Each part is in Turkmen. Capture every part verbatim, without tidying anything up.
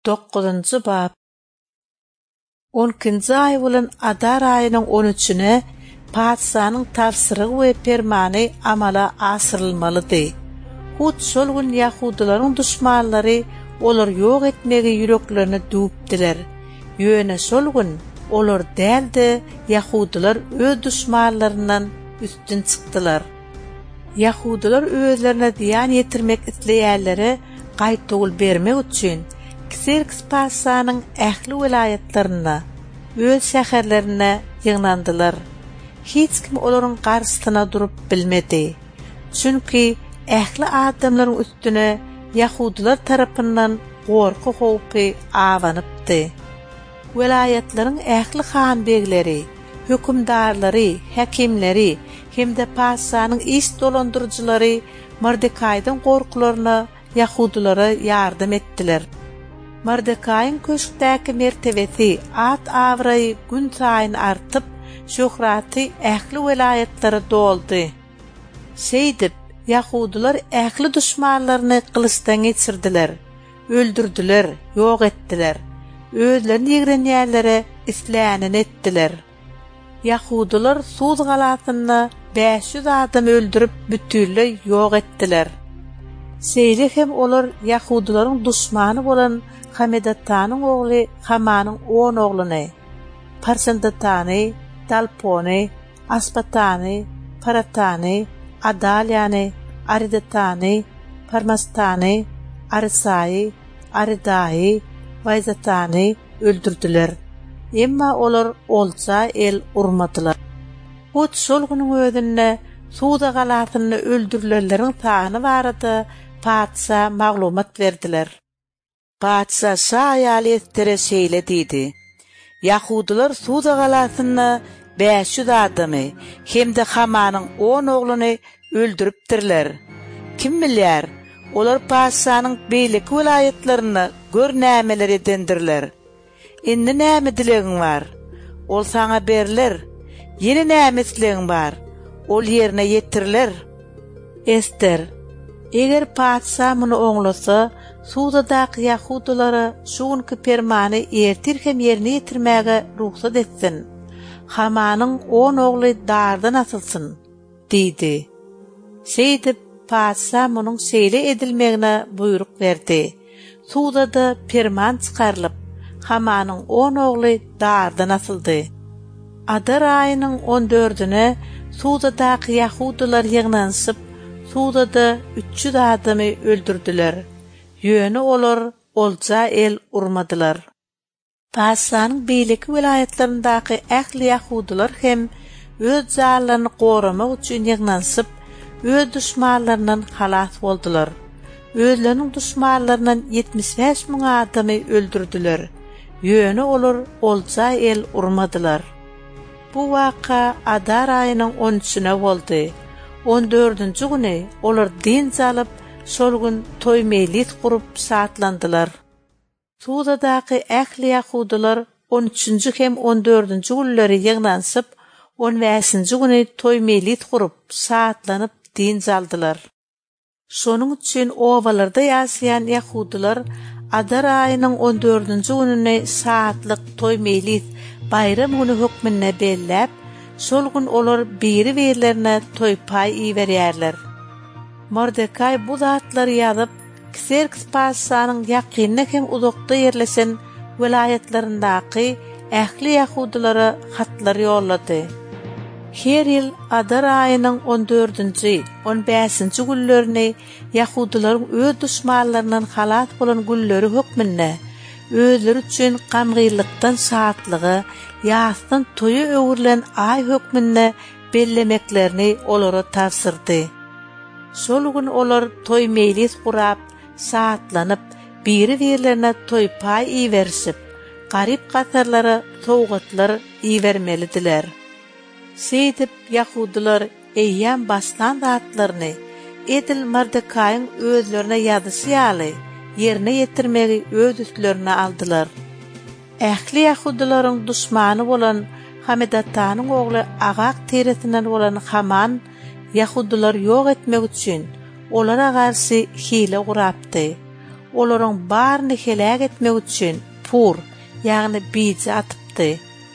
dokuzunçy bab. on ikinji ay bolan Adar ayının on üçüne padşanyň tavsirygy we permany amala asyrylmalydy. Hut şol gün Yahudilaryň düşmanlary olar ýok etmegi ýüreklerini dupdiler. Ýöne şol gün olar däldi Yahudilar öz düşmanlaryndan üstün çykdylar. Yahudilar özlerine diýan ýetirmek isleýärleri gaýtygul bermek üçin Xerxes padşanyň ähli welayetlerine, öz şäherlerine ýygnandylar. Hiç kim olaryň garşysyna durup bilmedi. Çünki ähli adamlaryň üstüne Yahudilar tarapyndan gorku howpy awanypdy. Welayetleriň ähli han begleri, hökümdarlary, hakimleri hemde padşanyň iş dolandyrjylary Mordekaýdyň gorkularyna Yahudilara ýardym etdiler. Mordekaýyň köşkdäki mertebesi at awraý gün saýyn artyp, şöhraty ähli welayetlere doldy. Şeýdip Yahudilar ähli düşmanlaryny kılıçdan geçirdiler, öldürdüler, ýok etdiler. Özlerini ýigrenýärlere islänini etdiler. Yahudilar Suz galatyny beş yüz adam öldürüp bütünlei ýok etdiler. Şeýle hem olar Yahudilaryň düşmany bolan Hamedatanyň ogly Hamanyň on ogluny, Parsandatany, Talpony, Aspatany, Paratany, Adalyany, Aridatany, Parmastany, Arisay, Ariday, Vayzatany öldürdüler. Emma olar olsa el urmadylar. Hut şol güniň özünde Suda galatyny öldürilenleriň sany barada padşa maglumat berdiler. Padşa şaýaly ettere şeýle diýdi: Yahudilar Suda galatyny beş yüz adamy hemde Hamanyň on ogluny öldüripdirler. Kim bilýär, olar padşanyň beýleki welayetlerini gör nämeler edendirler. Indi näme dilegiň bar? Ol saňa beriler. Ýene näme islegiň bar? Ol ýerine ýetiriler. Ester, eger padşa muny oňlasa, Sudadaky Yahudilara şu günki permany ertir hem ýerine ýetirmäge ruhsat etsin. Hamanyň on ogly dardan asylsyn, diýdi. Şeýdip padşa munyň şeýle edilmegine buyruk berdi. Sudada perman çykarylyp, Hamanyň on ogly dardan asyldy. Adar aýynyň on dördüne Sudadaky Yahudilar ýygnanyşyp, Sudada üç yüz adamy öldürdüler. Ýöne olar olja el urmadylar. Padşanyň beýleki welayetlerindäki ähli Yahudilar hem öz jarlaryny goramak üçin ýygnanyşyp, öz düşmanlaryndan halas boldylar. Özleriniň düşmanlaryndan yetmiş beş müň adamy öldürdüler. Ýöne olar olja el urmadylar. Bu waka Adar aýynyň on üçüne boldy. on dördünji güni olar din salyp, şol gün toý mejlis gurup saatlandylar. Sudadaky ähli Yahudilar on üçünji hem on dördünji günleri ýygnanyşyp, on beşinji güni toý mejlis gurup saatlanyp din saldylar. Şonuň üçin owalarda ýaşaýan Yahudilar Adar aýynyň on dördünji gününe saatlyk toý mejlis bayram güni hökmüne belläp, şol gün olar biri berlerine toý pay iýberýärler. Mordekay bu zatlary ýazyp, Xerxes padşanyň ýakynyna hem uzakda ýerleşen welayetlerindäki ähli Yahudilara hatlar ýollady. Her ýyl Adar aýynyň on dördünji, on beşinji günlerini Yahudilaryň öz düşmanlaryndan halat bolan günleri hökmüne, özleri üçin gamgyrlykdan şatlygy, ýasdan toýu öwürlen ay hökmüne bellemeklerini olara tavsyrdy. Şol gün olar toý mejlis gurap, saatlanyp, biri berlerine toý pay iýberişip, garyp gatarlara sowgatlar iýbermelidiler. Şeýdip Yahudilar eýýän başlan zatlaryny Edil Mordekaýyň özlerine ýadyşýaly ýerine ýetirmegi öz üstlerine aldylar. Ähli Yahudilaryň düşmany bolan Hamedatanyň ogly Agag teresinden bolan Haman Yahudilar ýok etmek üçin olara garşy hile gurapdy. olaryň baryny helak etmek üçin pur, ýagny bizi atypdy.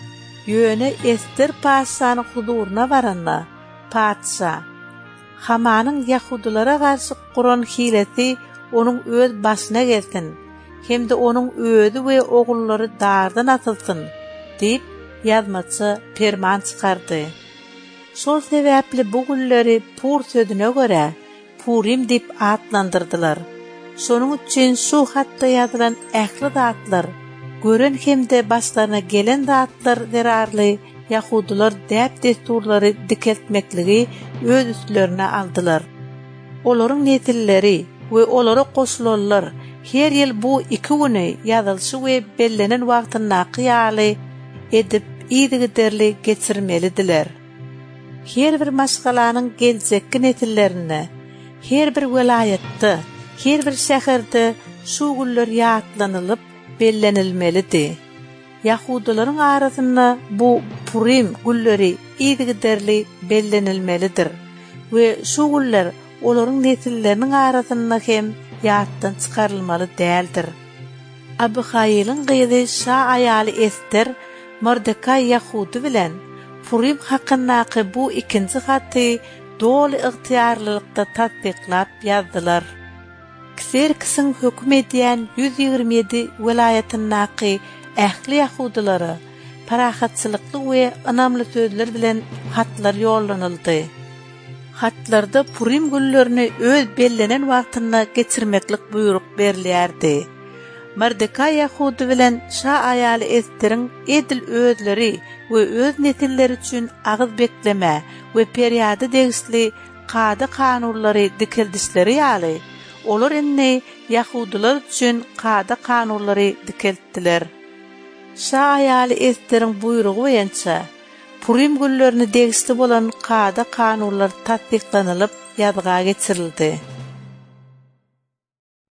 Ýöne Ester paşanyň huzuruna baranda, paşa Hamanyň Yahudilara garşy guran hilesi onuň öz başyna gelsin, hemde onuň özi we ogullary dardan atylsyn, diýip ýazmaçy perman çykardy. Şol sebäpli bu günleri Pur sözüne görä Purim diýip atlandyrdylar. Şonuň üçin şu hatda ýazylan ähli zatlar, gören hemde başlaryna gelen zatlar zerarly Yahudiler däp desturlary dikeltmekligi öz üstlerine aldylar. Olaryň netilleri we olara goşulanlar her ýyl bu iki güni ýazylşy we bellenen wagtyna qiýaly edip ýygyderli geçirmelidiler. Her bir maşgalanyň geljekki netillerini, her bir welaýatda, her bir şäherde şu günler ýatlanylyp bellenilmelidi. Yahudilaryň arasynda bu Purim günleri ýygyderli bellenilmelidir we şu günler olaryň nesilleriniň arasynda hem ýatdan çykarylmaly däldir. Abihaýylyň gyzy Şa aýaly Ester, Mordekay Yahudi bilen Purim hakyndaky bu ikinji haty doly ygtyýarlylykda tatbiklap ýazdylar. Kserkisiň hökm edýän yüz ýigirme ýedi welaýatynaky ähli Yahudilary parahatçylykly we ynamly sözler bilen hatlar ýollanyldy. Hatlarda Purim günlerini öz bellenen wagtyna geçirmeklik buyruk berilýärdi. Mordekay Yahudi bilen Şa aýaly Esteriň edil özleri we öz netilleri üçin agyz bekleme we periýady degisli qada kanunlary dikildişleri ýaly. Olar indi Yahudiler üçin qada kanunlary dikeltdiler. Şa aýaly Esteriň buyrugy boýunça Purim günlerini degisli bolan qada kanunlar tatbiklanylyp ýazga geçirildi.